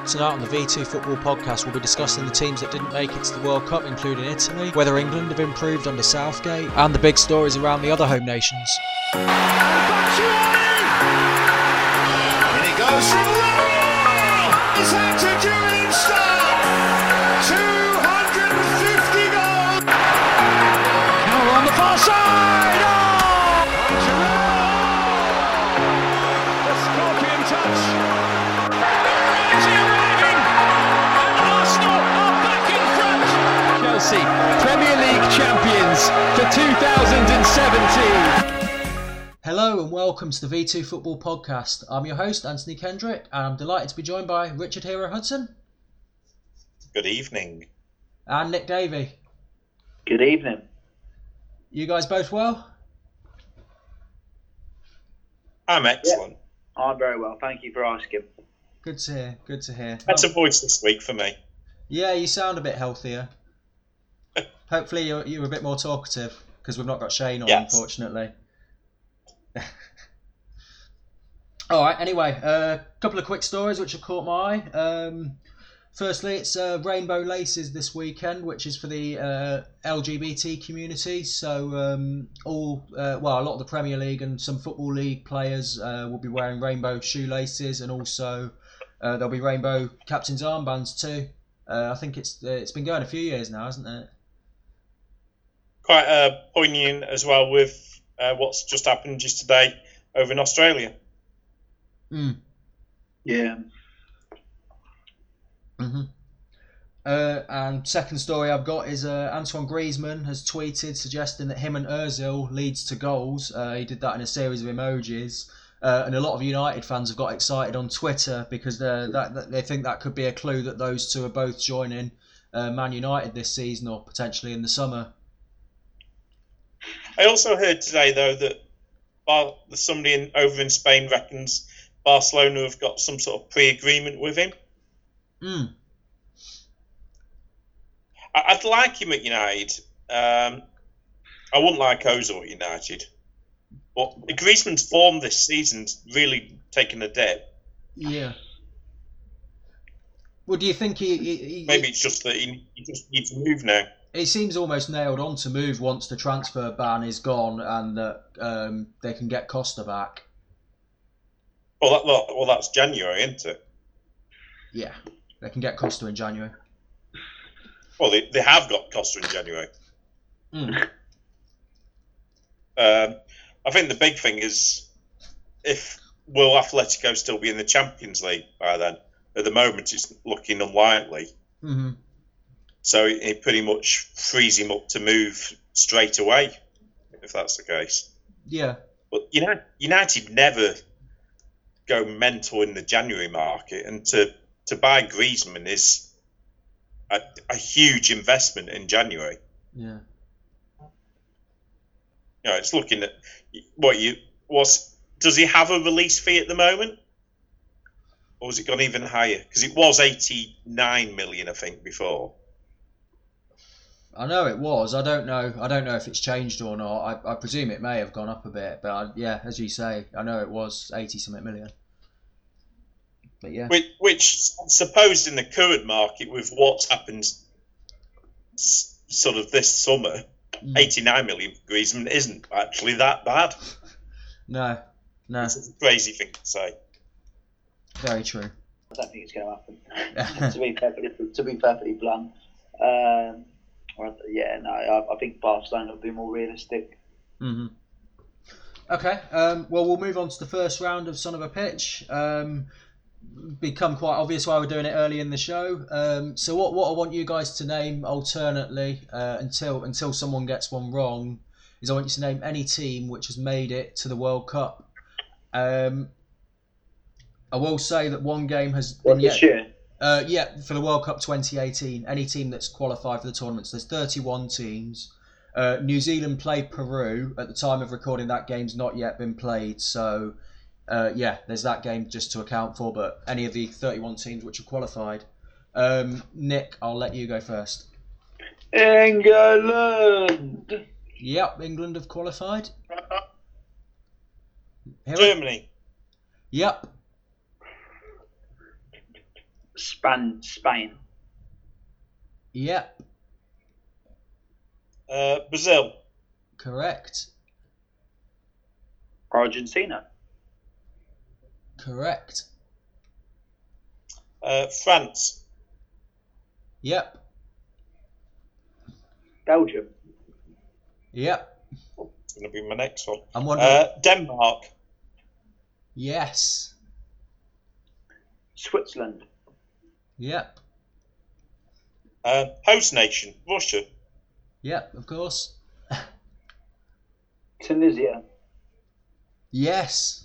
Tonight on the V2 Football Podcast, we'll be discussing the teams that didn't make it to the World Cup, including Italy, whether England have improved under Southgate, and the big stories around the other home nations. And he goes from Raul! It's out to Julian Stark! 250 goals! Now on the far side! Oh! The scorpion touch! Chelsea, Premier League champions for 2017. Hello and welcome to the V2 Football Podcast. I'm your host, Anthony Kendrick, and I'm delighted to be joined by Richard Hero Hudson. Good evening. And Nick Davey. Good evening. You guys both well? I'm excellent. Yeah, I'm very well. Thank you for asking. Good to hear, good to hear. Better voice this week for me. Yeah, you sound a bit healthier. Hopefully you're a bit more talkative, because we've not got Shane on, yes. Unfortunately. Alright, anyway, a couple of quick stories which have caught my eye. Firstly, it's Rainbow Laces this weekend, which is for the LGBT community. So a lot of the Premier League and some Football League players will be wearing rainbow shoelaces, and also there'll be rainbow captain's armbands too. I think it's been going a few years now, hasn't it? Quite poignant as well with what's just happened just today over in Australia. Mm. Yeah. Mm-hmm. And second story I've got is Antoine Griezmann has tweeted suggesting that him and Ozil leads to goals. He did that in a series of emojis. And a lot of United fans have got excited on Twitter because they think that could be a clue that those two are both joining Man United this season or potentially in the summer. I also heard today, though, that somebody over in Spain reckons Barcelona have got some sort of pre-agreement with him. Mm. I'd like him at United. I wouldn't like Ozil at United. But Griezmann's form this season's really taken a dip. Yeah. Well, do you think he maybe it's just that he just needs to move now. He seems almost nailed on to move once the transfer ban is gone and that they can get Costa back. Well, that's January, isn't it? Yeah, they can get Costa in January. Well, they have got Costa in January. Mm. I think the big thing is will Atletico still be in the Champions League by then? At the moment, it's looking unlikely. Mm-hmm. So it pretty much frees him up to move straight away, if that's the case. Yeah. But United never go mental in the January market, and to buy Griezmann is a huge investment in January. Yeah. It's looking at does he have a release fee at the moment? Or has it gone even higher? Because it was 89 million, I think, before. I know it was. I don't know if it's changed or not. I presume it may have gone up a bit, but as you say, I know it was 80-something million. But yeah. Which supposed in the current market with what's happened sort of this summer, 89 million for Griezmann isn't actually that bad. No. It's a crazy thing to say. Very true. I don't think it's going to happen. to be perfectly blunt. I think Barcelona will be more realistic. Mm-hmm. Okay. Well, we'll move on to the first round of Son of a Pitch. Become quite obvious why we're doing it early in the show. So what I want you guys to name alternately until someone gets one wrong is I want you to name any team which has made it to the World Cup. I will say that one game has been this year? For the World Cup 2018. Any team that's qualified for the tournaments. There's 31 teams. New Zealand played Peru. At the time of recording, that game's not yet been played. So, there's that game just to account for. But any of the 31 teams which have qualified. Nick, I'll let you go first. England! Yep, England have qualified. Germany. Yep. Spain. Yep. Brazil. Correct. Argentina. Correct. France. Yep. Belgium. Yep. It's going to be my next one. I'm wondering. Denmark. Yes. Switzerland. Yep. Host nation. Russia. Yep, of course. Tunisia. Yes.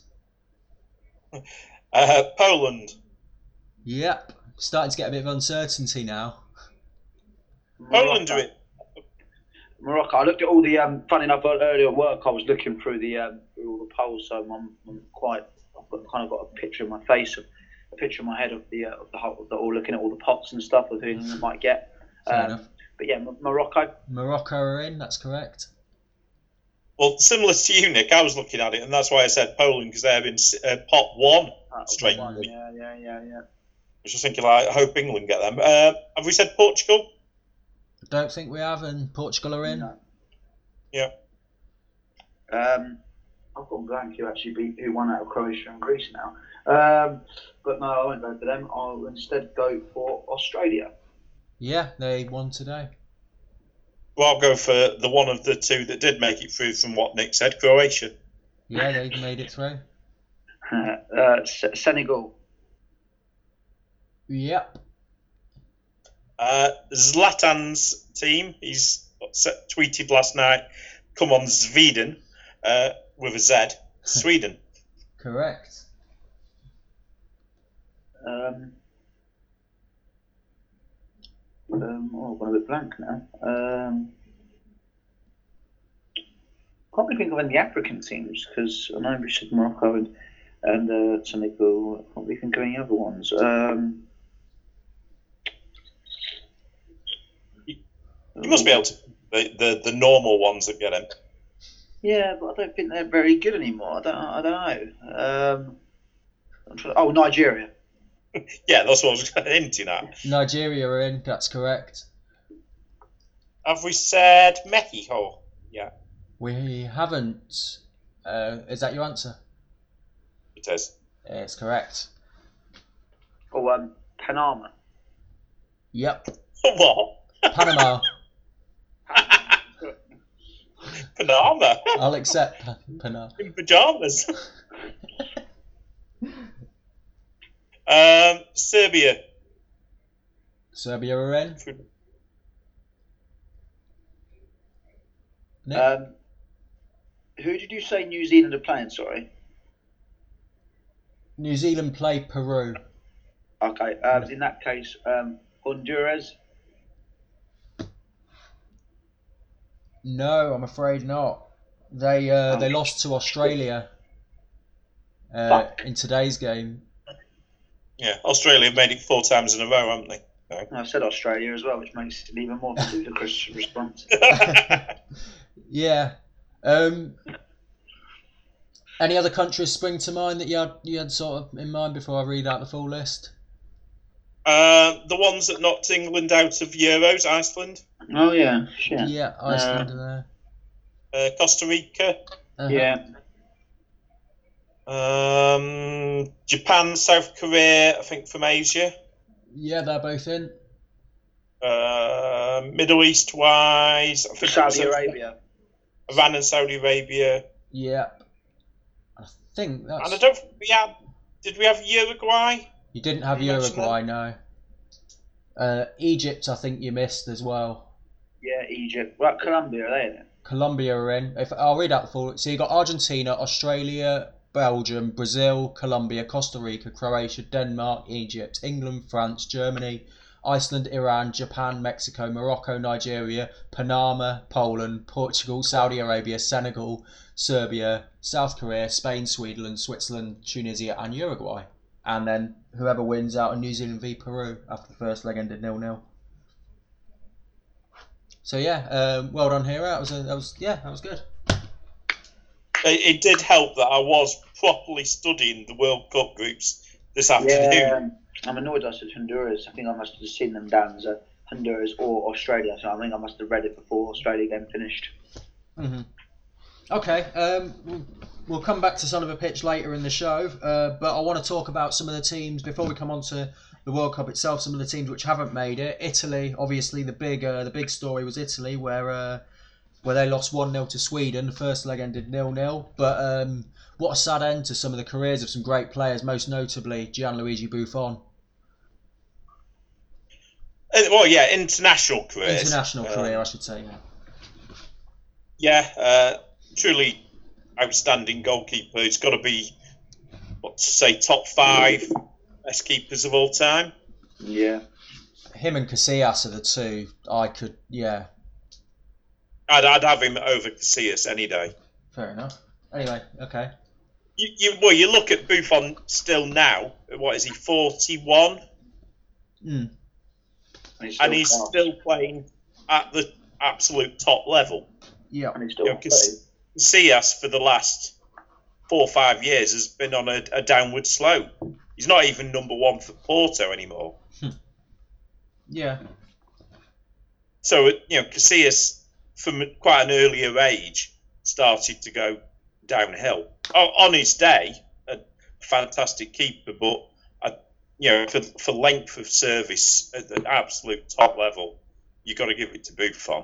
Poland. Yep. Starting to get a bit of uncertainty now. Poland do it. Morocco. I looked at all the. Funny enough, earlier at work, I was looking through through all the polls, so I'm quite. I've kind of got a picture in my face, a picture in my head of the whole, all looking at all the pots and stuff of who England might get. Fair enough. But yeah, Morocco. Morocco are in. That's correct. Well, similar to you, Nick, I was looking at it, and that's why I said Poland, because they're in pot one straight. Yeah. Which I was thinking, I hope England get them. Have we said Portugal? I don't think we have, and Portugal are in. No. Yeah. I've gone blank who won out of Croatia and Greece now. But no, I won't go for them. I'll instead go for Australia. Yeah, they won today. Well, I'll go for the one of the two that did make it through from what Nick said, Croatia. Yeah, they made it through. Senegal. Yep. Zlatan's team, he's tweeted last night, come on Sweden, with a Z, Sweden. Correct. I've gone a bit blank now. Can't really think of any African teams, because I know we said Morocco and Senegal. I can't really think of any other ones. You must be able to the normal ones that get in. Yeah, but I don't think they're very good anymore. I don't know. Nigeria. Yeah, that's what I was hinting at. Nigeria are in. That's correct. Have we said Mexico? Yeah, We haven't. Is that your answer? it is. It's correct. Or Panama. Yep. What? Panama. Panama? I'll accept Panama. In pyjamas. Serbia. Serbia are in. Nick? Who did you say New Zealand are playing? Sorry. New Zealand play Peru. Okay. In that case, Honduras. No, I'm afraid not. They lost to Australia in today's game. Yeah, Australia made it 4 times in a row, haven't they? No. I said Australia as well, which makes it an even more ludicrous response. Yeah. Any other countries spring to mind that you had sort of in mind before I read out the full list? The ones that knocked England out of Euros, Iceland. Oh yeah, shit. Yeah, Iceland are there. Costa Rica. Uh-huh. Yeah. Japan, South Korea, I think from Asia. Yeah, they're both in. Middle East wise, I think Saudi Arabia. Iran and Saudi Arabia. Yeah. I think that's... And I don't think we had... Did we have Uruguay? You didn't have Uruguay, no. Egypt, I think you missed as well. Yeah, Egypt. Right, Colombia, are they in it? Colombia are in. I'll read out the full... So you got Argentina, Australia, Belgium, Brazil, Colombia, Costa Rica, Croatia, Denmark, Egypt, England, France, Germany, Iceland, Iran, Japan, Mexico, Morocco, Nigeria, Panama, Poland, Portugal, Saudi Arabia, Senegal, Serbia, South Korea, Spain, Sweden, Switzerland, Tunisia and Uruguay. And then whoever wins out of New Zealand v Peru after the first leg ended 0-0. So yeah, well done, Hero. That was good. It did help that I was properly studying the World Cup groups this afternoon. I'm annoyed I said Honduras. I think I must have seen them down as Honduras or Australia. So I think I must have read it before Australia game finished. Mm-hmm. Okay, we'll come back to Son of a Pitch later in the show, but I want to talk about some of the teams before we come on to the World Cup itself. Some of the teams which haven't made it. Italy, obviously, the big story was Italy, where they lost 1-0 to Sweden. The first leg ended 0-0, but what a sad end to some of the careers of some great players, most notably Gianluigi Buffon. Well, yeah, international career, I should say. Yeah, truly outstanding goalkeeper. He's got to be, top 5 best keepers of all time. Yeah. Him and Casillas are the two I'd have him over Casillas any day. Fair enough. Anyway, okay. You look at Buffon still now. What is he? 41. Mm. And he's still playing at the absolute top level. Yeah. And he's still Casillas for the last 4 or 5 years has been on a downward slope. He's not even number 1 for Porto anymore. Yeah. So Casillas from quite an earlier age started to go downhill. On his day, a fantastic keeper, but for length of service at the absolute top level, you got to give it to Buffon.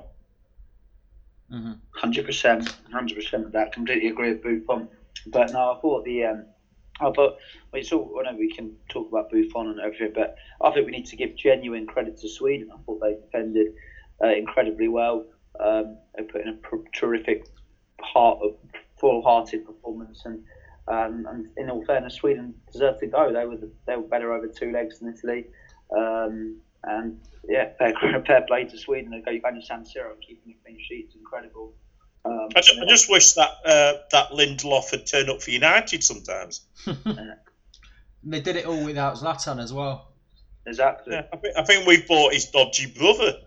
100% of that. Completely agree with Buffon. But no, I thought it's all. I know we can talk about Buffon and everything, but I think we need to give genuine credit to Sweden. I thought they defended incredibly well. They put in a terrific, full-hearted performance, and in all fairness, Sweden deserved to go. They were better over 2 legs than Italy, and yeah, fair play to Sweden. Going to San Siro and keeping a clean sheet is incredible. I just wish that Lindelof had turned up for United sometimes. They did it all without Zlatan as well. Exactly. Yeah, I think we bought his dodgy brother.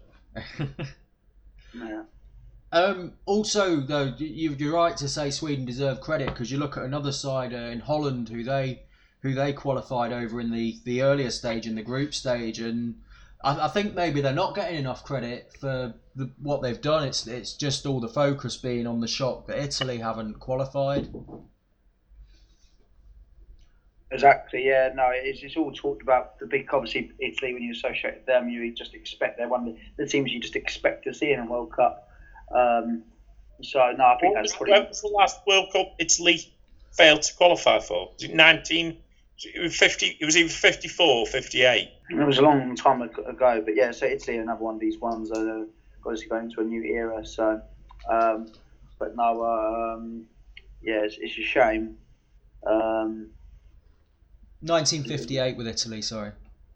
Yeah. Also, though, you're right to say Sweden deserve credit, because you look at another side in Holland who they qualified over in the earlier stage, in the group stage, and I think maybe they're not getting enough credit for what they've done. It's just all the focus being on the shock that Italy haven't qualified. Exactly, yeah. No, it's all talked about the big. Obviously, Italy, when you associate with them, you just expect they're one of the teams you just expect to see in a World Cup. So no, I think that's pretty. When was the last World Cup Italy failed to qualify for? Was it 19? It was 50. It was either 54 or 58. It was a long time ago, but yeah. So Italy, another one of these ones that are obviously going to a new era. So, but no, yeah, it's a shame. 1958 with Italy, sorry.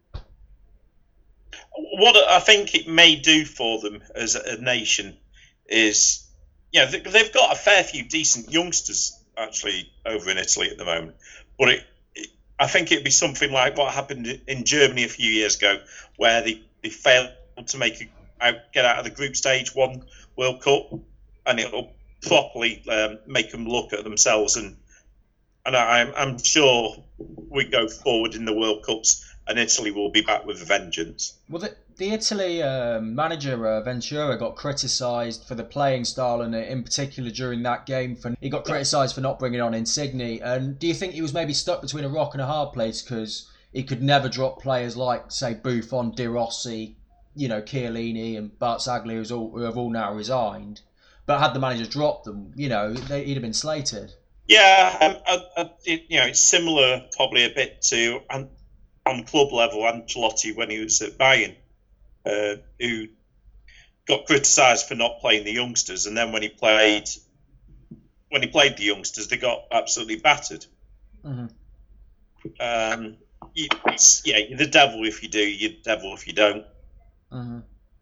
What I think it may do for them as a nation is, they've got a fair few decent youngsters actually over in Italy at the moment, but I think it'd be something like what happened in Germany a few years ago, where they failed to get out of the group stage one World Cup, and it'll properly make them look at themselves, and I'm sure we go forward in the World Cups and Italy will be back with a vengeance. Well, the Italy manager Ventura got criticised for the playing style, and in particular during that game, he got criticised for not bringing on Insigne. And do you think he was maybe stuck between a rock and a hard place, because he could never drop players like, say, Buffon, De Rossi, Chiellini and Barzagli, who have all now resigned? But had the manager dropped them, he'd have been slated. Yeah, it's similar probably a bit to on club level Ancelotti when he was at Bayern, who got criticised for not playing the youngsters, and then when he played the youngsters, they got absolutely battered. Mm-hmm. You're the devil if you do, you're the devil if you don't. Mm-hmm.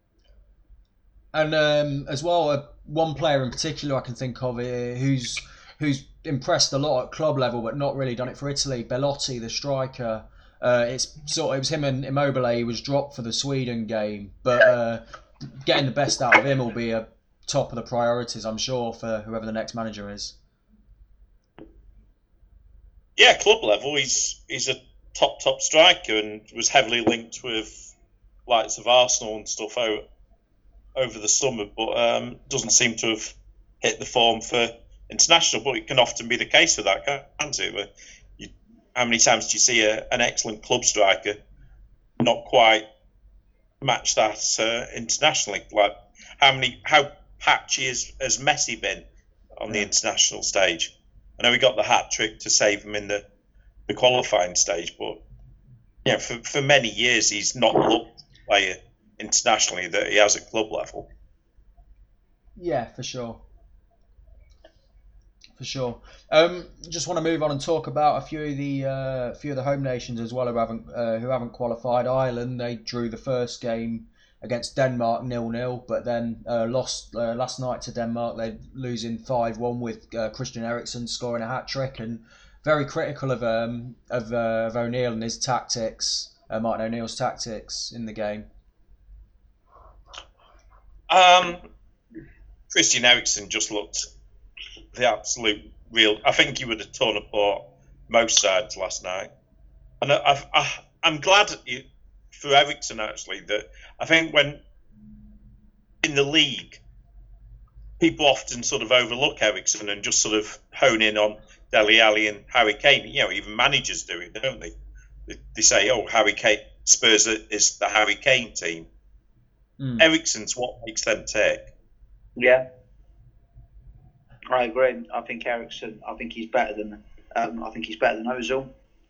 And as well, one player in particular I can think of who's impressed a lot at club level, but not really done it for Italy. Belotti, the striker. It was him and Immobile. He was dropped for the Sweden game, but getting the best out of him will be a top of the priorities, I'm sure, for whoever the next manager is. Yeah, club level, he's top striker and was heavily linked with likes of Arsenal and stuff over the summer, but doesn't seem to have hit the form for international. But it can often be the case with that, can't it? Where how many times do you see an excellent club striker not quite match that internationally? Like how patchy has Messi been on the international stage? I know he got the hat trick to save him in the qualifying stage, but for many years he's not looked the player internationally that he has at club level. Yeah, for sure. Just want to move on and talk about a few of the home nations as well who haven't qualified. Ireland, they drew the first game against Denmark 0-0, but then lost last night to Denmark. They're losing 5-1 with Christian Eriksen scoring a hat trick, and very critical of O'Neill and his tactics, Martin O'Neill's tactics in the game. Christian Eriksen just looked the absolute real. I think he would have torn apart most sides last night, and I'm glad for Eriksen actually that I think when in the league people often sort of overlook Eriksen and just sort of hone in on Dele Alli and Harry Kane. Even managers do it, don't they? They say, "Oh, Harry Kane, Spurs is the Harry Kane team." Eriksen's what makes them tick. Yeah, I agree. I think Eriksen. I think he's better than. I think he's better than Ozil.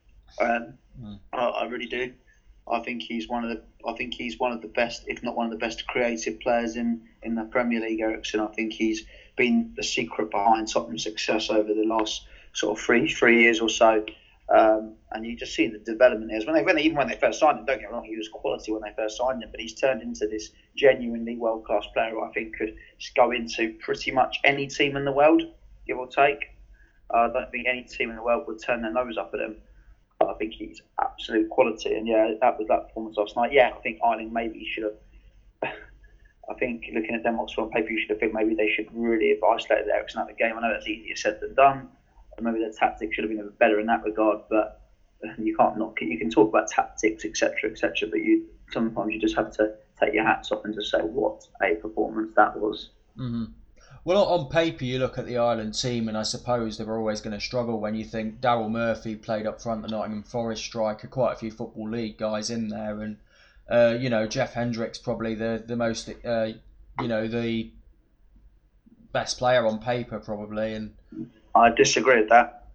I really do. I think he's one of the best, if not one of the best, creative players in the Premier League. Eriksen. I think he's been the secret behind Tottenham's success over the last sort of three years or so. And you just see the development there. Even when they first signed him, don't get me wrong, he was quality when they first signed him, but he's turned into this genuinely world-class player who I think could go into pretty much any team in the world, give or take. I don't think any team in the world would turn their nose up at him. I think he's absolute quality, and that was that performance last night. I think Ireland maybe should have. I think looking at Denmark's on paper, you should have think maybe they should really have isolated Eriksen out of the game. I know that's easier said than done. Maybe their tactics should have been better in that regard, but you can't knock it. You can talk about tactics, etc., but sometimes you just have to take your hats off and just say what a performance that was. Mm-hmm. Well, on paper, you look at the Ireland team, and I suppose they were always going to struggle when you think Daryl Murphy played up front, the Nottingham Forest striker, quite a few Football League guys in there, and Jeff Hendricks probably the most, the best player on paper probably, and. I disagree with that.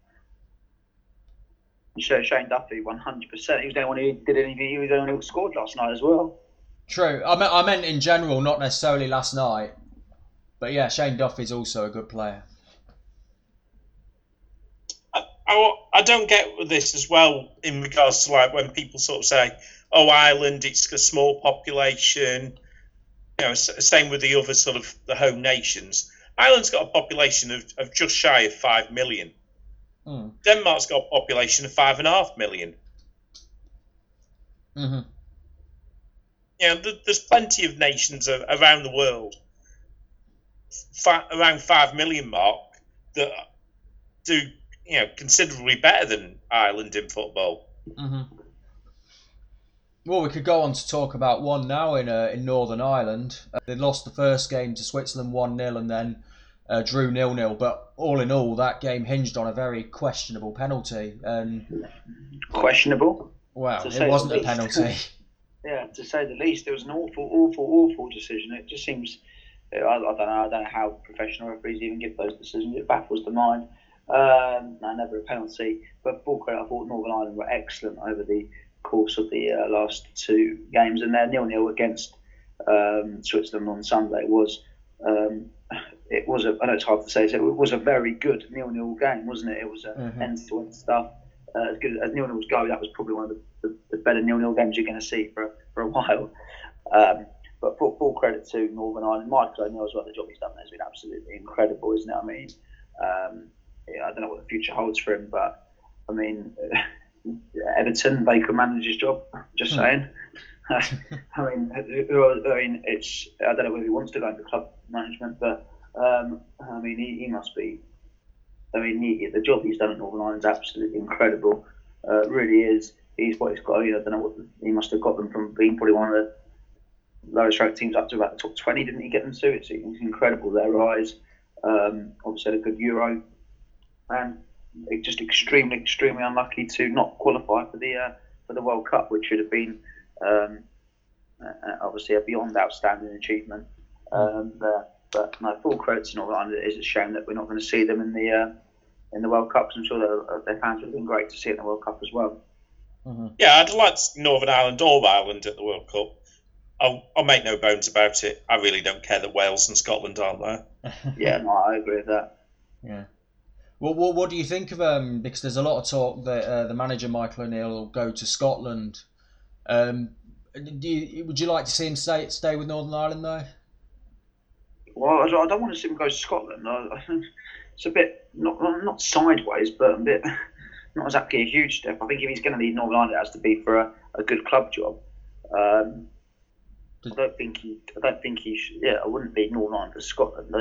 Shane Duffy, 100%. He was the only one who did anything. He was the only one who scored last night as well. True. I meant in general, not necessarily last night. But yeah, Shane Duffy's also a good player. I don't get with this as well in regards to like when people sort of say, "Oh, Ireland, it's a small population." Same with the other sort of the home nations. Ireland's got a population of just shy of 5 million. Denmark's got a population of 5.5 million. Mm-hmm. There's plenty of nations around the world, around 5 million mark, that do considerably better than Ireland in football. Mm-hmm. Well, we could go on to talk about one now in Northern Ireland. They lost the first game to Switzerland 1-0 and then drew 0-0. But all in all, that game hinged on a very questionable penalty. Questionable? Well, it wasn't a penalty. Yeah, to say the least. It was an awful decision. It just seems, I don't know how professional referees even give those decisions. It baffles the mind. Never a penalty. But full credit, I thought Northern Ireland were excellent over the course of the last two games, and their 0-0 against Switzerland on Sunday was I know it's hard to say, so it was a very good 0-0 game, wasn't it? It was end-to-end stuff. As good as 0-0s go, that was probably one of the better 0-0 games you're going to see for a while. But full credit to Northern Ireland. Michael O'Neill as well, the job he's done there has been absolutely incredible, isn't it? I mean, I don't know what the future holds for him, but I mean, Everton, they could manage his job. Just saying. I mean, it's. I don't know whether he wants to go into club management, but I mean, he must be. I mean, the job he's done at Northern Ireland is absolutely incredible. It really is. he's what he's got. I don't know what he must have got them from being probably one of the lowest ranked teams up to about the top 20. Didn't he get them to? It's incredible their rise. Obviously had a good Euro, and just extremely unlucky to not qualify for the World Cup, which should have been obviously a beyond outstanding achievement. But no, full credit to Northern Ireland. It is a shame that we're not going to see them in the World Cup. I'm sure their fans would have been great to see it in the World Cup as well. Mm-hmm. Yeah, I'd like Northern Ireland or Ireland at the World Cup. I'll make no bones about it. I really don't care that Wales and Scotland aren't there. Yeah, no, I agree with that. Yeah. Well, what do you think of because there's a lot of talk that the manager Michael O'Neill will go to Scotland. Would you like to see him stay with Northern Ireland though? Well, I don't want to see him go to Scotland. I think it's a bit not sideways, but a bit not exactly a huge step. I think if he's going to leave Northern Ireland, it has to be for a good club job. I don't think he should. Yeah, I wouldn't leave Northern Ireland for Scotland.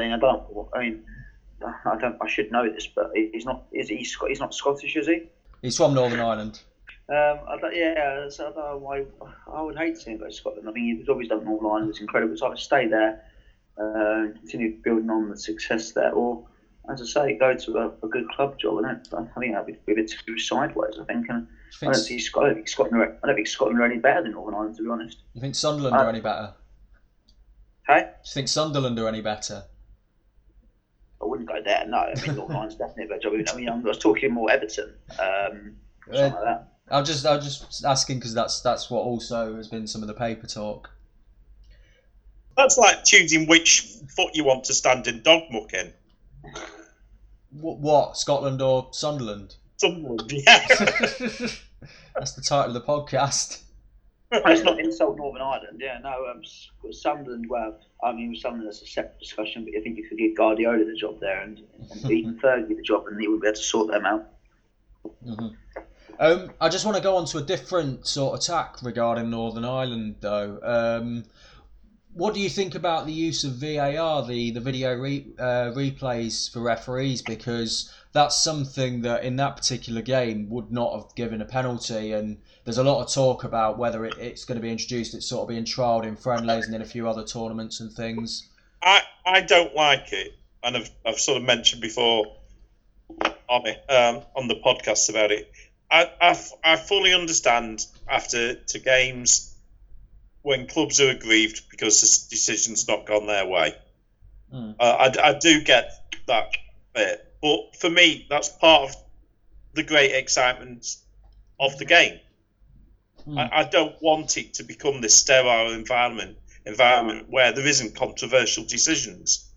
I should know this, but he's not. He's not Scottish, is he? He's from Northern Ireland. I don't know why. I would hate to see him go to Scotland. I mean, he's always done Northern Ireland. It's incredible. It's either stay there, continue building on the success there, or, as I say, go to a good club job. I think that'd be a bit too sideways. I think, and I don't think Scotland are any better than Northern Ireland, to be honest. You think Sunderland are any better? Hey? Do you think Sunderland are any better? I wouldn't go there. No, I mean Northern Ireland's definitely a better job. I mean, I was talking more Everton, something like that. I was just asking because that's what also has been some of the paper talk. That's like choosing which foot you want to stand in dog muck in. What? Scotland or Sunderland? Sunderland, yeah. That's the title of the podcast. Let's not insult Northern Ireland. Yeah, no. Sunderland. Well, I mean, Sunderland is a separate discussion. But I think you could give Guardiola the job there and even Fergie the job, and he would be able to sort them out. Mm-hmm. I just want to go on to a different sort of tack regarding Northern Ireland, though. What do you think about the use of VAR, the video replays for referees? Because that's something that in that particular game would not have given a penalty, and there's a lot of talk about whether it's going to be introduced. It's sort of being trialled in friendlies and in a few other tournaments and things. I don't like it, and I've sort of mentioned before on the podcast about it. I fully understand after two games when clubs are aggrieved because the decision's not gone their way. I do get that bit, but for me, that's part of the great excitement of the game. I don't want it to become this sterile environment where there isn't controversial decisions.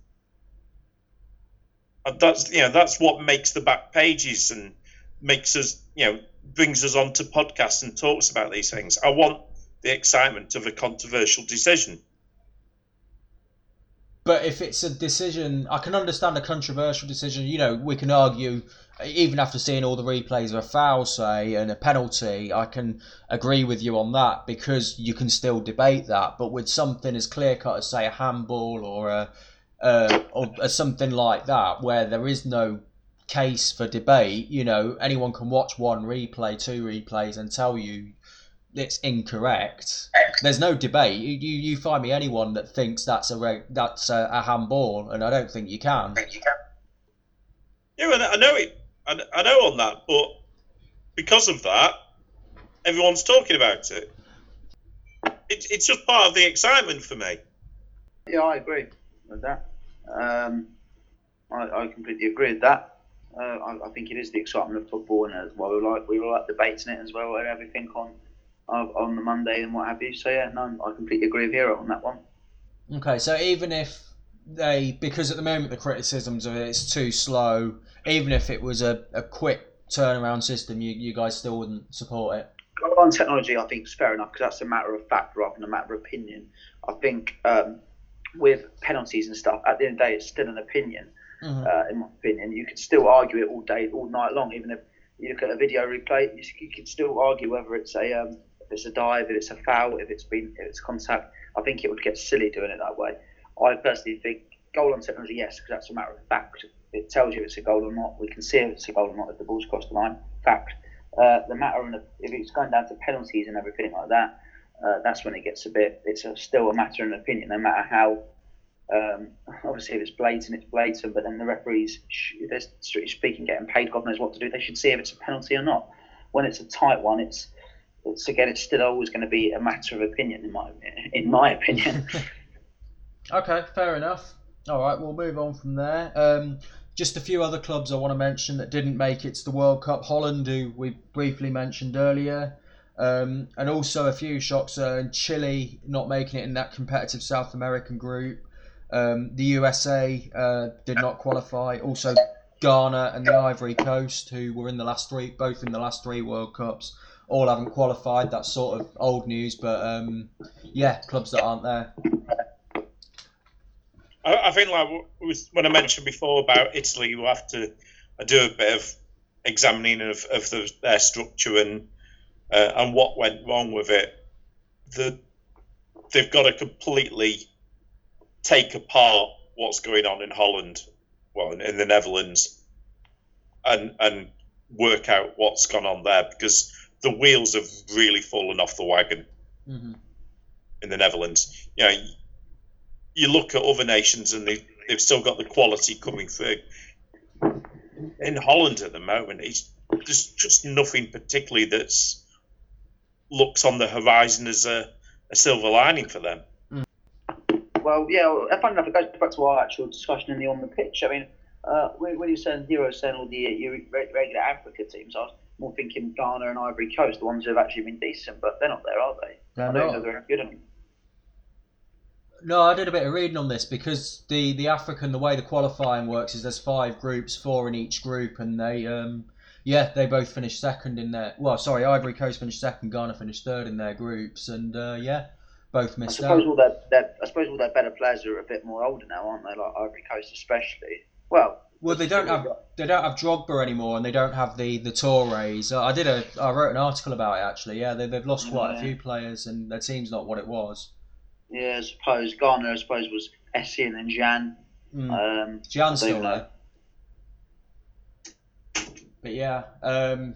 And that's what makes the back pages and makes us, brings us onto podcasts and talks about these things. I want the excitement of a controversial decision. But if it's a decision, I can understand a controversial decision. We can argue, even after seeing all the replays of a foul, say, and a penalty, I can agree with you on that because you can still debate that. But with something as clear-cut as, say, a handball or something like that, where there is no case for debate, anyone can watch one replay, two replays, and tell you it's incorrect. There's no debate. You find me anyone that thinks that's a handball, and I don't think you can. Yeah, I know it. I know on that, but because of that, everyone's talking about it. It's just part of the excitement for me. Yeah, I agree with that. I completely agree with that. I think it is the excitement of football, and as well, we like debating it as well and everything on the Monday and what have you. So yeah, no, I completely agree with Hero on that one. Okay, so even if because at the moment the criticisms of it's too slow, even if it was a quick turnaround system, you guys still wouldn't support it? On technology, I think it's fair enough because that's a matter of fact rather than a matter of opinion. I think with penalties and stuff, at the end of the day, it's still an opinion. Mm-hmm. In my opinion, you could still argue it all day, all night long. Even if you look at a video replay, you could still argue whether it's if it's a dive, if it's a foul, if it's contact. I think it would get silly doing it that way. I personally think goal on technology, yes, because that's a matter of fact. It tells you if it's a goal or not. We can see if it's a goal or not if the ball's crossed the line. Fact. the matter of if it's going down to penalties and everything like that, that's when it gets still a matter of opinion, no matter how. Obviously, if it's blatant, it's blatant. But then the referees, they're strictly speaking, getting paid, God knows what to do. They should see if it's a penalty or not. When it's a tight one, it's still always going to be a matter of opinion, in my opinion. Okay, fair enough. All right, we'll move on from there. Just a few other clubs I want to mention that didn't make it to the World Cup. Holland, who we briefly mentioned earlier. And also a few shocks. Chile not making it in that competitive South American group. The USA did not qualify. Also, Ghana and the Ivory Coast, who were both in the last three World Cups, all haven't qualified. That's sort of old news, but clubs that aren't there. I think, like when I mentioned before about Italy, you have to do a bit of examining of their structure and what went wrong with it. They've got to completely take apart what's going on in Holland, in the Netherlands, and work out what's gone on there, because the wheels have really fallen off the wagon in the Netherlands. You look at other nations and they've still got the quality coming through. In Holland at the moment, there's just nothing particularly that's looks on the horizon as a silver lining for them. Well, funny enough, it goes back to our actual discussion on the pitch. I mean, when you're saying all the regular Africa teams, I was more thinking Ghana and Ivory Coast, the ones who have actually been decent, but they're not there, are they? I don't know they're good enough. No, I did a bit of reading on this, because the African, the way the qualifying works is there's 5 groups, 4 in each group, and they both finished second in their. Well, sorry, Ivory Coast finished second, Ghana finished third in their groups, and both missed out. I suppose all their better players are a bit more older now, aren't they? Like Ivory Coast especially. Well, they don't have Drogba anymore, and they don't have the Tourés. I wrote an article about it actually. Yeah, they've lost quite a few players, and their team's not what it was. Yeah, I suppose Ghana was Essien and Jan. Jan's still there. But I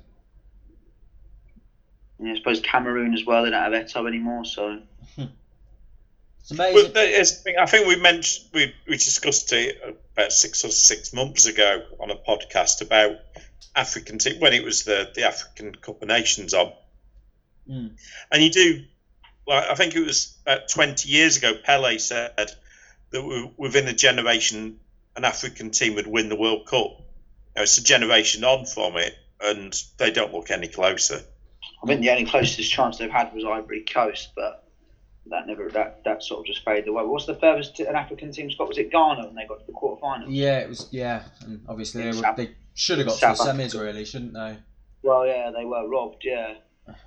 suppose Cameroon as well. They don't have Eto'o anymore, so. It's amazing. Well, I think we discussed it about 6 months ago on a podcast about African team when it was the African Cup of Nations on, and you do. I think it was about 20 years ago, Pele said that within a generation, an African team would win the World Cup. It's a generation on from it, and they don't look any closer. I think the only closest chance they've had was Ivory Coast, but that sort of just faded away. What's the furthest an African team's got? Was it Ghana when they got to the quarterfinals? Yeah, it was. Yeah, and obviously they should have got to the semis, really, shouldn't they? Well, yeah, they were robbed. Yeah.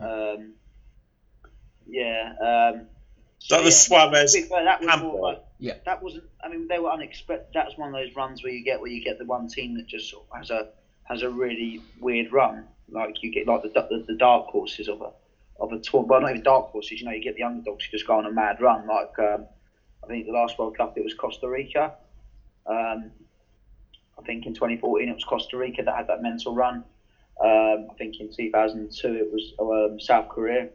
That was Suarez. That was more like, that wasn't. I mean, they were unexpected. That was one of those runs where you get the one team that just sort of has a really weird run. Like you get like the dark horses of a tour. Well, not even dark horses. You get the underdogs who just go on a mad run. Like I think the last World Cup it was Costa Rica. I think in 2014 it was Costa Rica that had that mental run. I think in 2002 it was South Korea.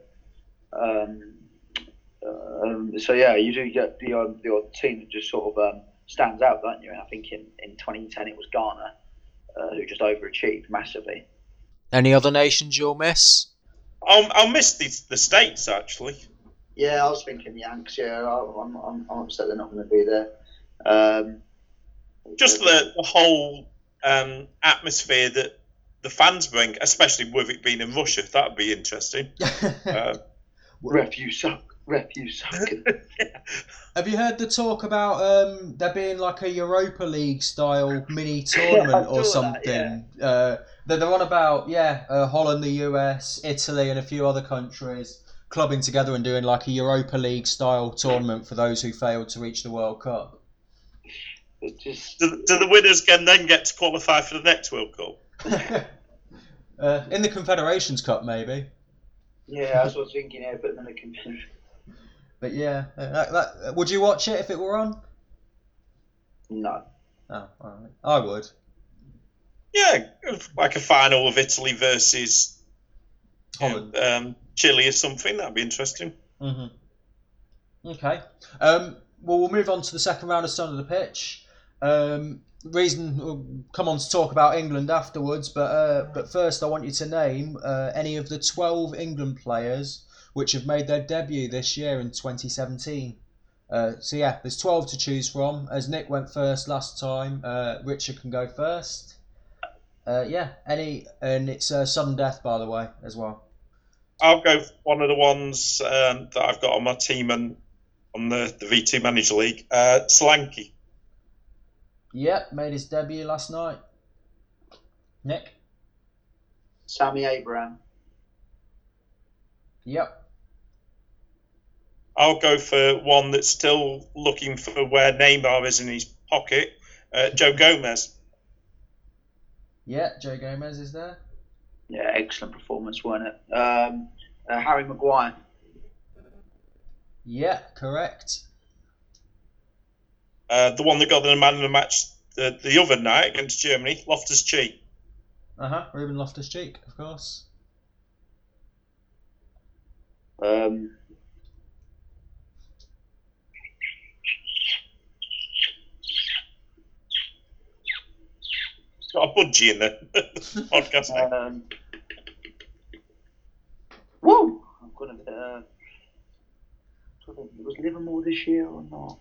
So yeah, you do get the odd team that just sort of stands out, don't you? And I think in 2010 it was Ghana who just overachieved massively. Any other nations you'll miss? I'll miss the States actually. Yeah, I was thinking Yanks. Yeah, I'm upset they're not going to be there. Just the whole atmosphere that the fans bring, especially with it being in Russia, that would be interesting. Ref, you suck. Have you heard the talk about there being like a Europa League style mini tournament or something? They're on about Holland, the US, Italy, and a few other countries clubbing together and doing like a Europa League style tournament for those who failed to reach the World Cup. Do the winners then get to qualify for the next World Cup? In the Confederations Cup, maybe. Yeah, I was sort of thinking, put them in the Confederations. But yeah, would you watch it if it were on? No. Oh, all right. I would. Yeah, like a final of Italy versus Holland. Chile or something. That'd be interesting. Okay. Well, we'll move on to the second round of Son of the Pitch. Reason we'll come on to talk about England afterwards, but first I want you to name any of the 12 England players which have made their debut this year in 2017. So yeah, there's 12 to choose from. As Nick went first last time, Richard can go first. And it's sudden death, by the way, as well. I'll go for one of the ones that I've got on my team and on the V2 Manager League. Solanke. Yep, made his debut last night. Nick? Sammy Abraham. Yep. I'll go for one that's still looking for where Neymar is in his pocket. Joe Gomez. Yeah, Joe Gomez is there. Yeah, excellent performance, wasn't it? Harry Maguire. Yeah, correct. The one that got the man of the match the other night against Germany, Loftus-Cheek. Ruben Loftus-Cheek, of course. Got a budgie in the podcast. Whoa! I'm gonna. Was Livermore this year or not?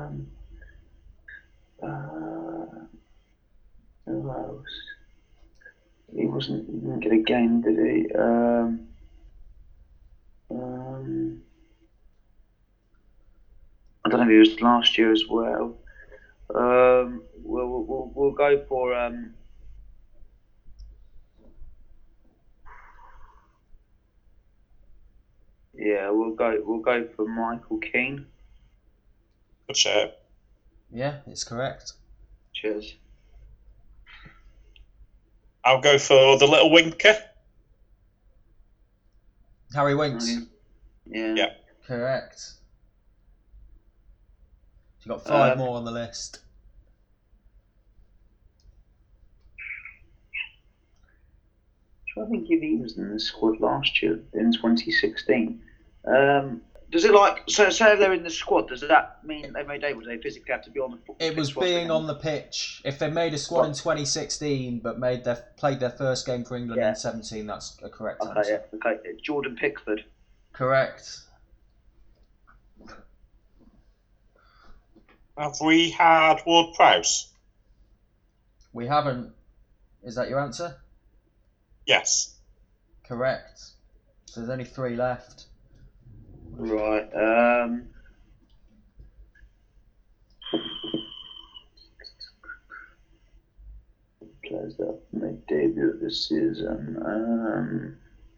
Who else? He didn't get a game, did he? I don't know if he was last year as well. We'll go for we'll go for Michael Keane. Good shout. Yeah, it's correct. Cheers. I'll go for the little winker. Harry Winks. Yeah. Correct. You've got 5 more on the list. I think if he was in the squad last year in 2016, does it say if they're in the squad, does that mean they made able? Do they physically have to be on the pitch? It was being on the pitch. If they made a squad in 2016 but played their first game for England in 17, that's a correct answer. Yeah, okay. Jordan Pickford. Correct. Have we had Ward-Prowse? We haven't. Is that your answer? Yes. Correct. So there's only 3 left. Right. Players that made debut this season.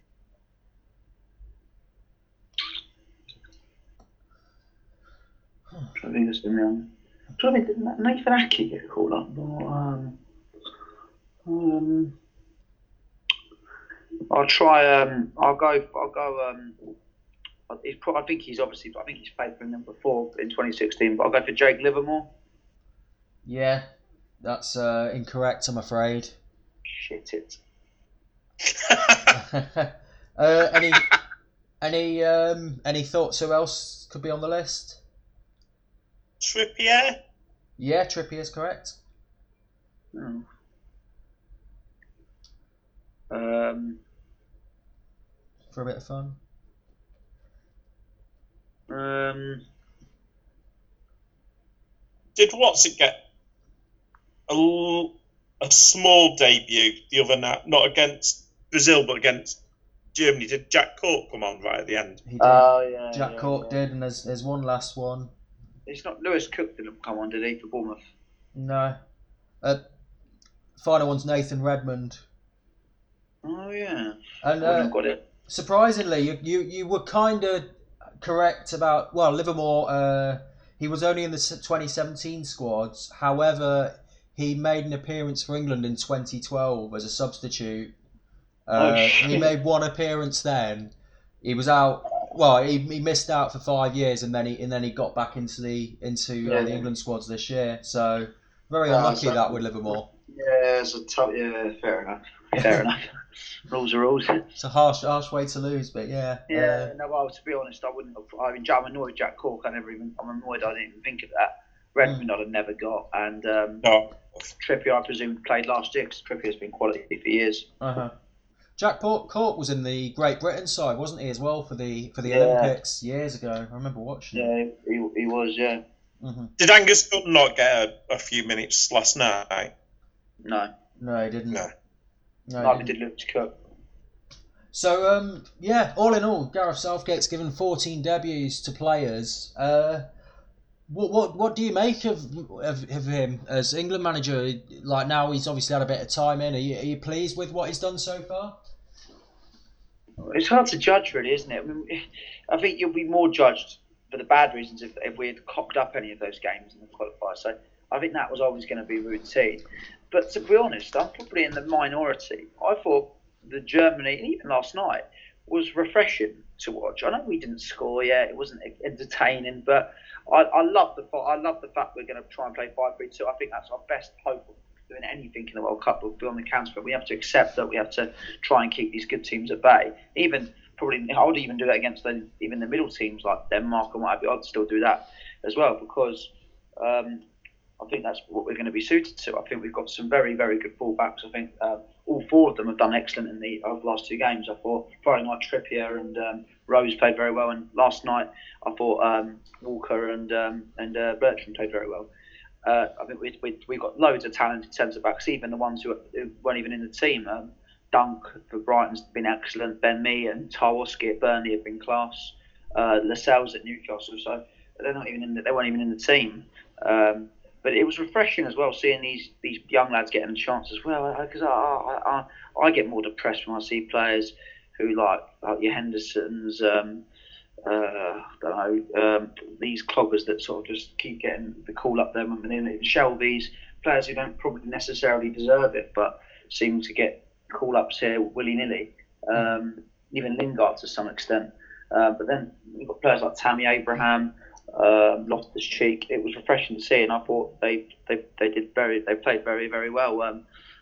I think it's been did Nathan Aké get called up? I'll try. I'll go. I think he's played for England before in 2016, but I'll go for Jake Livermore. Yeah, that's incorrect, I'm afraid. Shit it. Any thoughts? Who else could be on the list? Trippier? Yeah, Trippier is correct. Oh. For a bit of fun. Did Watson get a small debut the other night? Not against Brazil, but against Germany. Did Jack Cork come on right at the end? He did. Oh yeah. Jack Cork did, and there's one last one. It's not Lewis Cook didn't come on, did he, for Bournemouth? No. Final one's Nathan Redmond. Oh yeah. And got it. Surprisingly, you were kind of correct about Livermore. He was only in the 2017 squads. However, he made an appearance for England in 2012 as a substitute. He made one appearance then. He was out. Well, he missed out for 5 years, and then he got back into the England squads this year. So very unlucky that with Livermore. Yeah, it's a tough. Yeah, fair enough. Fair enough. Rules are rules. It's a harsh way to lose, but yeah. Yeah, no, well, to be honest, I wouldn't have. I'm annoyed I'm annoyed I didn't even think of that. Redmond I'd have never got. And No. Trippier, I presume, played last year because Trippier's been quality for years. Jack Cork was in the Great Britain side, wasn't he, as well, for the Yeah. Olympics years ago? I remember watching it. Yeah, he was, yeah. Did Angus Gunn not get a few minutes last night? No. No, he didn't. No. Neither did Lewis Cook. So, all in all, Gareth Southgate's given 14 debuts to players. What do you make of him as England manager? Like, now he's obviously had a bit of time in. Are you pleased with what he's done so far? It's hard to judge, really, isn't it? I mean, I think you'll be more judged for the bad reasons if we had cocked up any of those games in the qualifier. So I think that was always going to be routine. But to be honest, I'm probably in the minority. I thought the Germany, even last night, was refreshing to watch. I know we didn't score yet; it wasn't entertaining, but I love the fact we're going to try and play 5-3-2. I think that's our best hope of doing anything in the World Cup. We'll be on the counter, but we have to accept that we have to try and keep these good teams at bay. Even probably, I would even do that against even the middle teams like Denmark and what have you. I'd still do that as well because I think that's what we're going to be suited to. I think we've got some very, very good fullbacks. I think all four of them have done excellent in the last two games. I thought Friday night Trippier and Rose played very well, and last night I thought Walker and Bertrand played very well. I think we've got loads of talented centre backs, even the ones who weren't even in the team. Dunk for Brighton's been excellent. Ben Mee and Tarkowski at Burnley have been class. Lascelles at Newcastle, so they weren't even in the team. But it was refreshing as well seeing these young lads getting a chance as well. Because I get more depressed when I see players who like your Hendersons, these cloggers that sort of just keep getting the call up them, and then Shelby's players who don't probably necessarily deserve it, but seem to get call ups here willy nilly. Even Lingard to some extent. But then you've got players like Tammy Abraham. Loftus-Cheek. It was refreshing to see, and I thought they played very, very well.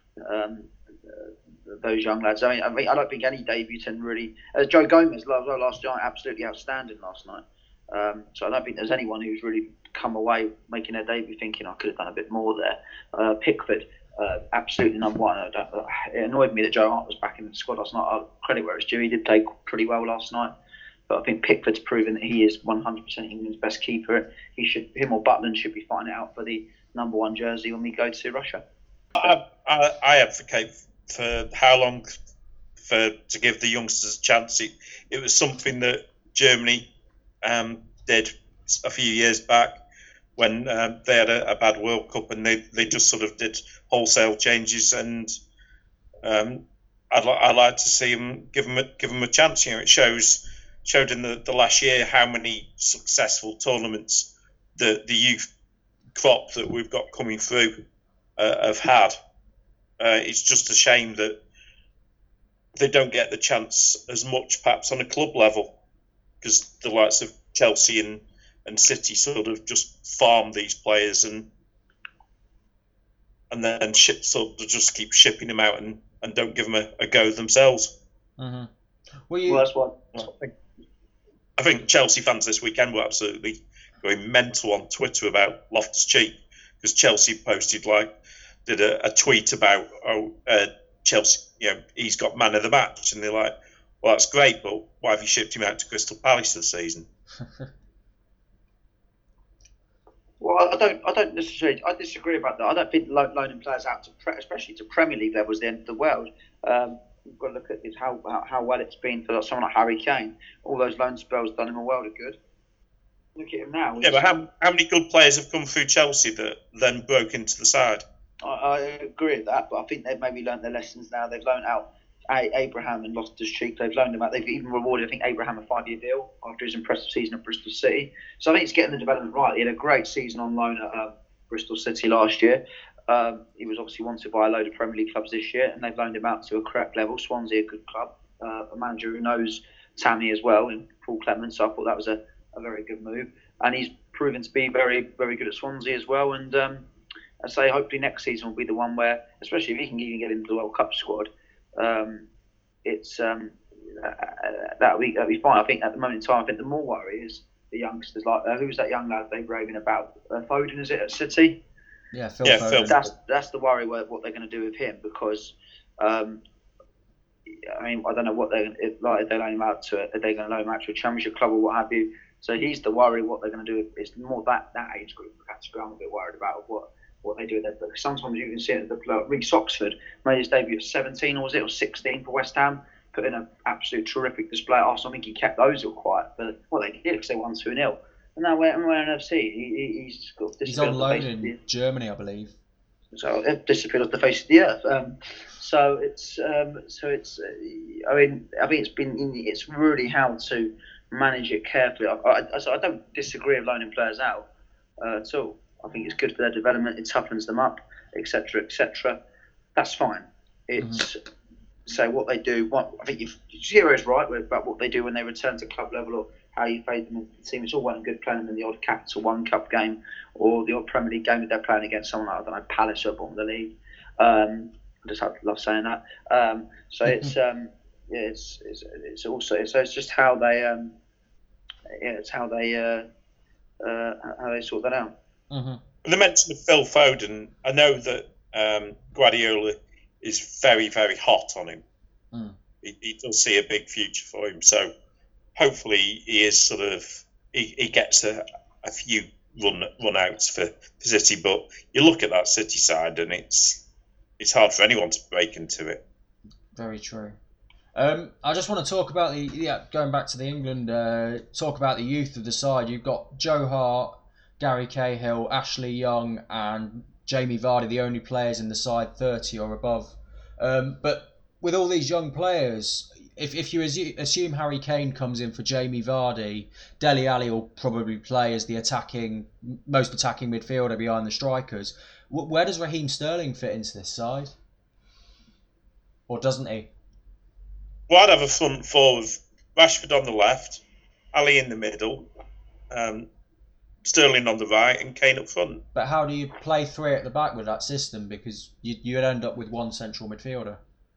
Those young lads. I mean, I don't think any debutant really. Joe Gomez last night, absolutely outstanding last night. So I don't think there's anyone who's really come away making their debut thinking I could have done a bit more there. Pickford, absolutely number one. It annoyed me that Joe Hart was back in the squad last night. I'll credit where it's due. He did play pretty well last night. But I think Pickford's proven that he is 100% England's best keeper. Him or Butland should be fighting out for the number one jersey when we go to Russia. I advocate for how long to give the youngsters a chance. It was something that Germany did a few years back when they had a bad World Cup, and they just sort of did wholesale changes. And I'd like to see them give them a chance. You know, it showed in the last year how many successful tournaments the youth crop that we've got coming through have had. It's just a shame that they don't get the chance as much perhaps on a club level, because the likes of Chelsea and City sort of just farm these players and then sort of just keep shipping them out and don't give them a go themselves. Mm-hmm. Well, that's what I think Chelsea fans this weekend were absolutely going mental on Twitter about Loftus-Cheek, because Chelsea did a tweet about Chelsea, he's got man of the match, and they're like, well, that's great, but why have you shipped him out to Crystal Palace this season? Well, I don't necessarily. I disagree about that. I don't think loaning players out especially to Premier League level, is the end of the world. You've got to look at how well it's been for someone like Harry Kane. All those loan spells done him a world of good. Look at him now. Yeah, but how many good players have come through Chelsea that then broke into the side? I agree with that, but I think they've maybe learnt their lessons now. They've loaned out Abraham and Loftus-Cheek. They've loaned them out. They've even rewarded, I think, Abraham a 5-year deal after his impressive season at Bristol City. So I think he's getting the development right. He had a great season on loan at Bristol City last year. He was obviously wanted by a load of Premier League clubs this year, and they've loaned him out to a correct level. Swansea, a good club. A manager who knows Tammy as well, in Paul Clements. So I thought that was a very good move. And he's proven to be very, very good at Swansea as well. And I say hopefully next season will be the one where, especially if he can even get into the World Cup squad, it's that'll be fine. I think at the moment in time, I think the more worry is the youngsters like who's that young lad they're raving about? Foden, is it, at City? Yeah, Phil Foden. That's the worry what they're going to do with him, because I mean, I don't know what if they loan him out to it, are they going to loan him out to a Championship club or what have you? So he's the worry. What they're going to do is more that age group. I'm a bit worried about what they do with their. Sometimes you can see it. Reece Oxford made his debut at 17, or was it, or 16 for West Ham. Put in an absolute terrific display at Arsenal. I think he kept those all quiet, but they did because they won 2-0. And now we're in FC. He's got he's on loan in Germany, I believe. So it disappeared off the face of the earth. So it's. I mean, I think it's really how to manage it carefully. I don't disagree with loaning players out at all. I think it's good for their development. It toughens them up, etc., etc. That's fine. It's so what they do. I think Giroud's right about what they do when they return to club level, or how you fade them into the team. It's all well and good playing them in the odd Capital One Cup game or the odd Premier League game if they're playing against someone like, I don't know, Palace or bottom of the league. I just love saying that. So it's just how they how they sort that out. Mm-hmm. The mention of Phil Foden, I know that Guardiola is very, very hot on him. He does see a big future for him. So hopefully he is he gets a few run outs for City. But you look at that City side and it's hard for anyone to break into it. Very true. I just want to talk about going back to the England, talk about the youth of the side. You've got Joe Hart, Gary Cahill, Ashley Young and Jamie Vardy, the only players in the side 30 or above. But with all these young players, if you assume Harry Kane comes in for Jamie Vardy, Dele Alli will probably play as the most attacking midfielder behind the strikers. Where does Raheem Sterling fit into this side? Or doesn't he? Well, I'd have a front four of Rashford on the left, Ali in the middle, Sterling on the right and Kane up front. But how do you play three at the back with that system? Because you'd end up with one central midfielder.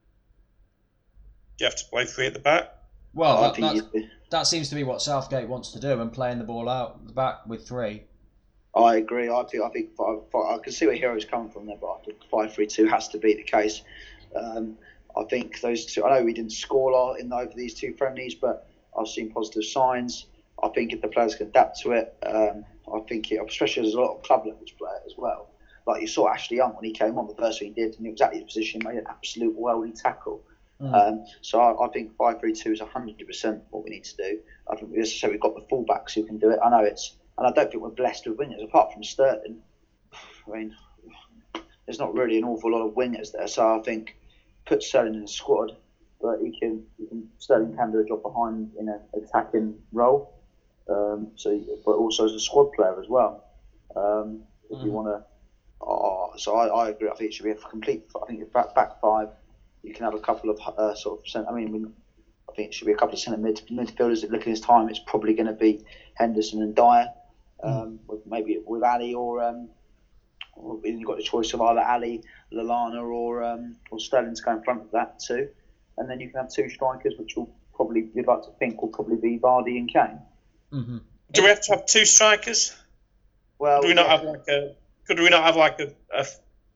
Do you have to play three at the back? Well, that seems to be what Southgate wants to do, and playing the ball out the back with three. I agree. I think I can see where Hero's coming from there, but I think 5-3-2 has to be the case. I think those two. I know we didn't score a lot over these two friendlies, but I've seen positive signs. I think if the players can adapt to it, I think especially there's a lot of club levels play as well. Like you saw Ashley Young when he came on, the first thing he did, and he was exactly the position, made an absolute worldly tackle. So I think 5-3-2 is 100% what we need to do. I think, as I said, we've got the fullbacks who can do it. I know and I don't think we're blessed with wingers apart from Sterling. I mean, there's not really an awful lot of wingers there, so I think put Sterling in the squad, but Sterling can do a job behind in an attacking role. But also as a squad player as well. If you want to, so I agree. I think it should be a complete. I think back five. You can have a couple of I think it should be a couple of centre midfielders. Looking at his time, it's probably going to be Henderson and Dyer, with Ali or you've got the choice of either Ali, Lallana or Sterling to go in front of that too, and then you can have two strikers, which will probably you'd like to think will probably be Vardy and Kane. Mm-hmm. Do we have to have two strikers? Well, could we not have like a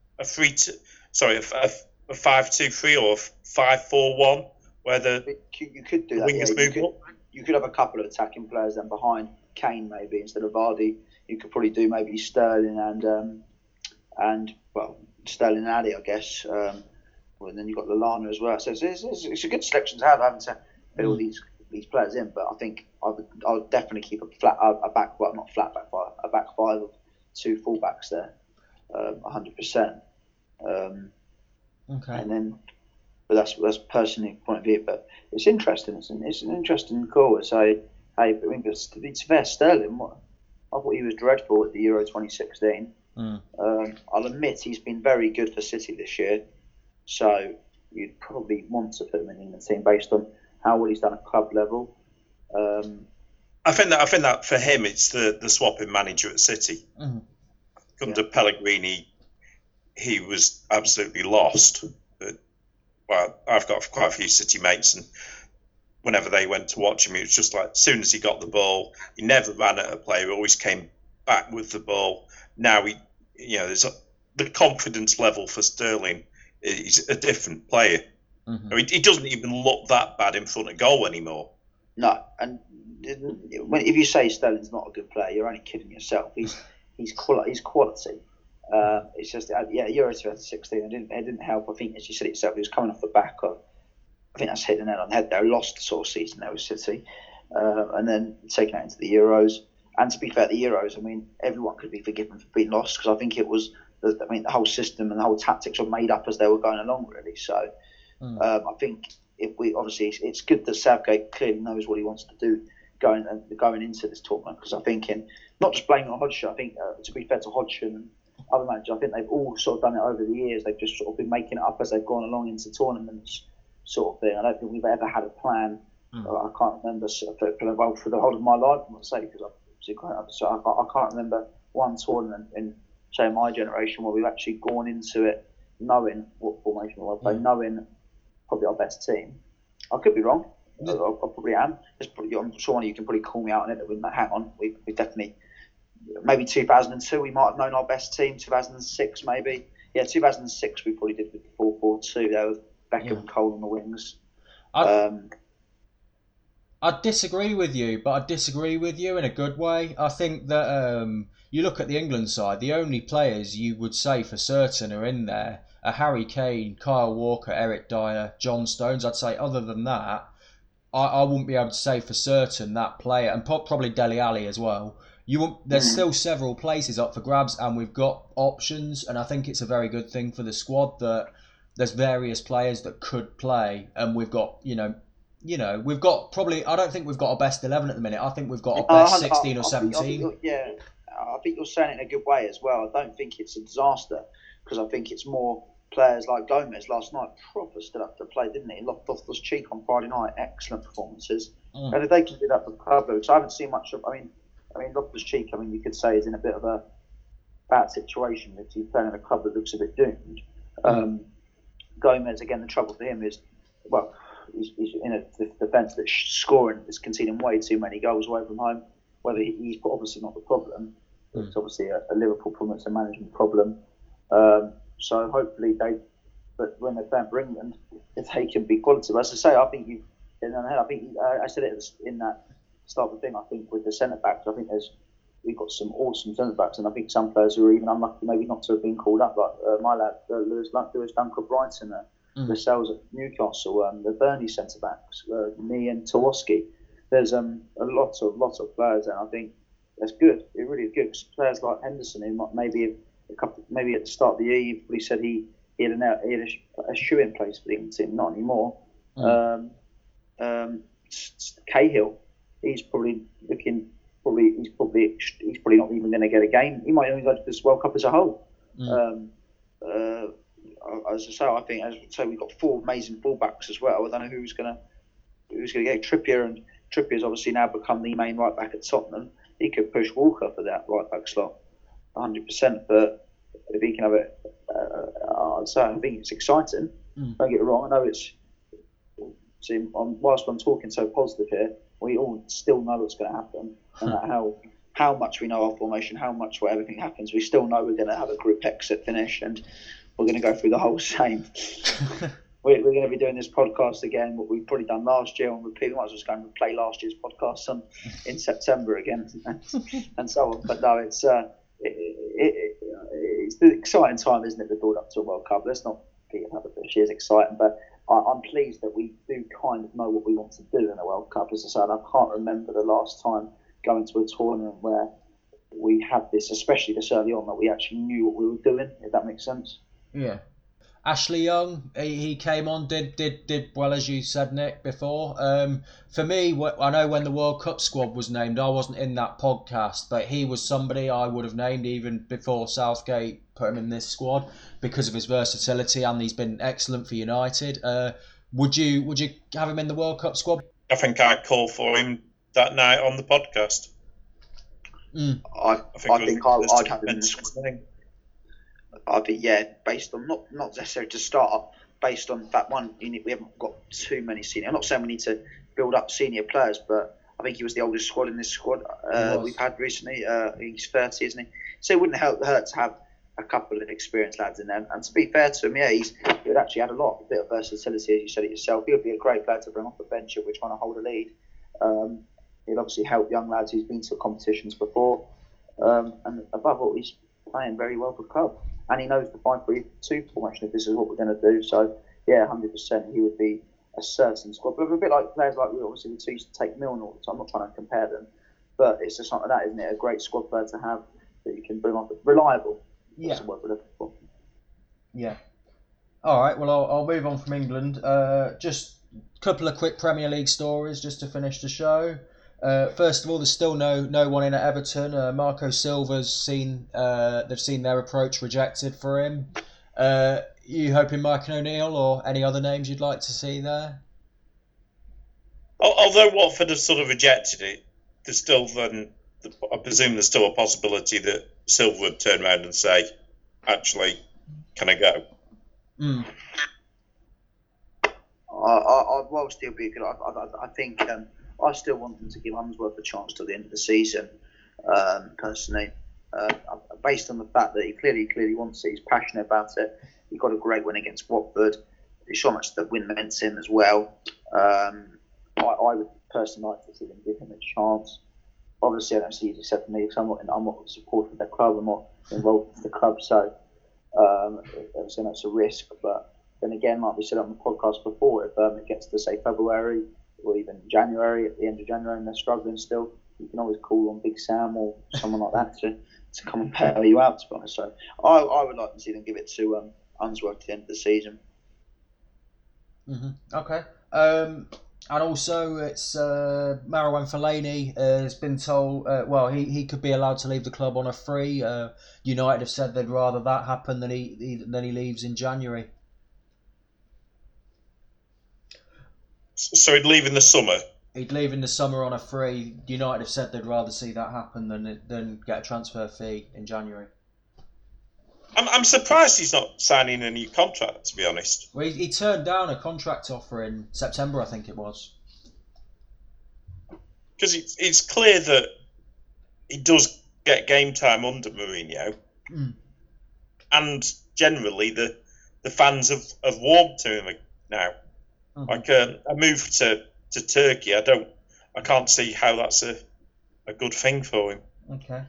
5-2-3 or 5-4-1 where you could do that. Wingers move up? You could have a couple of attacking players then behind Kane maybe instead of Vardy. You could probably do maybe Sterling and Sterling and Ali, I guess. And then you've got Lallana as well. So it's a good selection to have, having to fit all these players in. But I think I would definitely keep a back five of two fullbacks there, 100%. Okay. And then, but that's personally point of view. But it's interesting. It's an interesting call. So, to be fair, Sterling, I thought he was dreadful at the Euro 2016. I'll admit he's been very good for City this year. So you'd probably want to put him in the team based on how well he's done at club level. I think that for him it's the swapping manager at City. Under Pellegrini, he was absolutely lost. But well, I've got quite a few City mates, and whenever they went to watch him, it was just like as soon as he got the ball, he never ran at a player. He always came back with the ball. Now there's the confidence level for Sterling. He's a different player. Mm-hmm. I mean, he doesn't even look that bad in front of goal anymore. No, and if you say Sterling's not a good player, you're only kidding yourself. He's quality. It's just Euro 2016. It didn't help. I think, as you said it yourself, he was coming off the back of. I think that's hitting the nail on the head. They lost the sort of season there with City, and then taking it into the Euros. And to be fair, the Euros, I mean, everyone could be forgiven for being lost because I think it was. The whole system and the whole tactics were made up as they were going along, really. So I think it's good that Southgate clearly knows what he wants to do going into this tournament, because I think not just blaming on Hodgson. I think to be fair to Hodgson and other managers, I think they've all sort of done it over the years. They've just sort of been making it up as they've gone along into tournaments, sort of thing. I don't think we've ever had a plan. I can't remember for the whole of my life. I'm not saying because I can't remember one tournament in, say, my generation where we've actually gone into it knowing what formation we'll play, knowing probably our best team. I could be wrong. I probably am. I'm sure one of you can probably call me out on it. That we hang on. We definitely, maybe 2002 we might have known our best team. 2006 maybe. Yeah, 2006 we probably did with the 4-4-2 there with Beckham and Cole on the wings. I disagree with you, but I disagree with you in a good way. I think that you look at the England side, the only players you would say for certain are in there are Harry Kane, Kyle Walker, Eric Dyer, John Stones. I'd say other than that, I wouldn't be able to say for certain that player, and probably Dele Alli as well. There's still several places up for grabs, and we've got options, and I think it's a very good thing for the squad that there's various players that could play, and we've got, we've got probably, I don't think we've got a best 11 at the minute. I think we've got a best 16 or 17. I think you're saying it in a good way as well. I don't think it's a disaster, because I think it's more players like Gomez last night proper stood up to play, didn't he? Loftus Cheek on Friday night, excellent performances. And if they can do that for Pablo, because I haven't seen much of. I mean Loftus Cheek, you could say is in a bit of a bad situation if he's playing in a club that looks a bit doomed. Gomez, again, the trouble for him is, well, he's in a defence that's scoring, is conceding way too many goals away from home. Whether he's obviously not the problem, it's obviously a Liverpool problem, it's a management problem. So hopefully but when they're playing for England, if they can be quality. But as I say, I think I said it in that start of the thing. I think with the centre backs, I think we've got some awesome centre backs, and I think some players who are even unlucky maybe not to have been called up, like my lad Lewis Dunk of Brighton, the Sales at Newcastle, the Burnley centre backs, me and Tawoski. There's a lot of players, and I think that's good. It really is good. Players like Henderson, who maybe at the start of the year, you probably said he had a shoe in place for the England team, not anymore. Cahill, he's probably not even going to get a game. He might only go to this World Cup as a whole. As I say, we've got four amazing fullbacks as well. I don't know who's going to get Trippier, and Trippier's obviously now become the main right back at Tottenham. He could push Walker for that right back slot 100%. But if he can have it, I think it's exciting. Don't get it wrong. I know it's. See, whilst I'm talking so positive here, we all still know what's going to happen. No matter how much we know our formation, how much everything happens, we still know we're going to have a group exit finish, and we're going to go through the whole same. We're going to be doing this podcast again, what we've probably done last year, and we might as well go and replay last year's podcast in September again, and so on. But no, it's the exciting time, isn't it? The build up to a World Cup. Let's not beat another this year's exciting, but I'm pleased that we do kind of know what we want to do in a World Cup. As I said, I can't remember the last time going to a tournament where we had this, especially this early on, that we actually knew what we were doing. If that makes sense. Yeah. Ashley Young, he came on, did well, as you said, Nick, before. For me, I know when the World Cup squad was named, I wasn't in that podcast, but he was somebody I would have named even before Southgate put him in this squad because of his versatility, and he's been excellent for United. Would you have him in the World Cup squad? I think I'd call for him that night on the podcast. I think I'd have him in the squad. I think, based on not necessarily to start, based on that one, we haven't got too many senior. I'm not saying we need to build up senior players, but I think he was the oldest squad in this squad we've had recently. He's 30, isn't he? So it wouldn't hurt to have a couple of experienced lads in there. And to be fair to him, he would actually add a bit of versatility, as you said it yourself. He would be a great player to bring off the bench if we're trying to hold a lead. He'll obviously help young lads who's been to competitions before. And above all, he's playing very well for the club. And he knows the 5-3-2 formation if this is what we're going to do. So, yeah, 100% he would be a certain squad. But a bit like players like we used to take Milne all the time. I'm not trying to compare them. But it's just something like that, isn't it? A great squad player to have that you can bring off. Reliable. Yeah. That's what we're looking for. Yeah. All right, well, I'll move on from England. Just a couple of quick Premier League stories just to finish the show. First of all, there's still no one in at Everton. Marco Silva's they've seen their approach rejected for him. You hoping Mike O'Neill or any other names you'd like to see there? Although Watford have sort of rejected it, there's still I presume there's still a possibility that Silva would turn around and say, actually, can I go? I'd well still be good. I think I still want them to give Unsworth a chance till the end of the season, personally. Based on the fact that he clearly wants it, he's passionate about it. He got a great win against Watford. There's so much the win meant to him as well. I would personally like to see them give him a chance. Obviously, I don't see easy said for me because I'm not a supporter of their club. I'm not involved with the club, so obviously that's a risk. But then again, like we said on the podcast before, if it gets to say February or even January, at the end of January, and they're struggling still, you can always call on Big Sam or someone like that to come and bail you out. To be honest, so I would like to see them give it to Unsworth at the end of the season. Okay. And also, it's Marouane Fellaini has been told, he could be allowed to leave the club on a free. United have said they'd rather that happen than he leaves in January. So he'd leave in the summer? He'd leave in the summer on a free. United have said they'd rather see that happen than get a transfer fee in January. I'm surprised he's not signing a new contract, to be honest. Well, he turned down a contract offer in September, I think it was. Because it's clear that he does get game time under Mourinho. And generally, the fans have warmed to him now. Like a move to Turkey, I can't see how that's a good thing for him. Okay.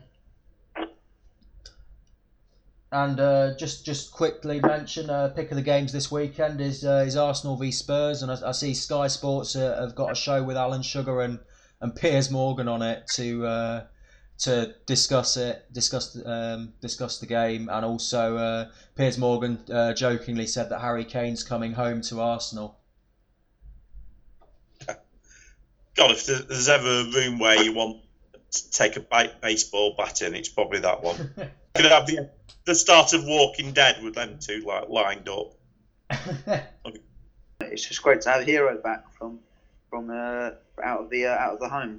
And just quickly mention pick of the games this weekend is Arsenal v Spurs, and I see Sky Sports have got a show with Alan Sugar and Piers Morgan on it to discuss the game, and also Piers Morgan jokingly said that Harry Kane's coming home to Arsenal. God, if there's ever a room where you want to take a baseball bat in, it's probably that one. Could have the start of Walking Dead with them two lined up. It's just great to have Hero back from out of the home.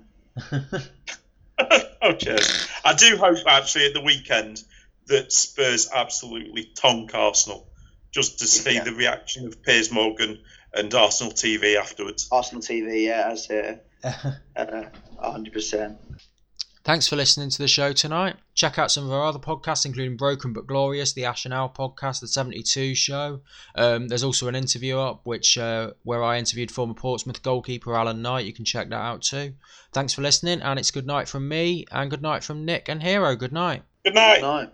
Oh, cheers! I do hope actually at the weekend that Spurs absolutely tonk Arsenal, just to see the reaction of Piers Morgan and Arsenal TV afterwards. Arsenal TV, yeah, that's it. 100%. Thanks for listening to the show tonight. Check out some of our other podcasts, including Broken But Glorious, the Ash and Al podcast, the 72 show. There's also an interview up where I interviewed former Portsmouth goalkeeper Alan Knight. You can check that out too. Thanks for listening, and it's good night from me, and good night from Nick and Hero. Good night. Good night. Good night.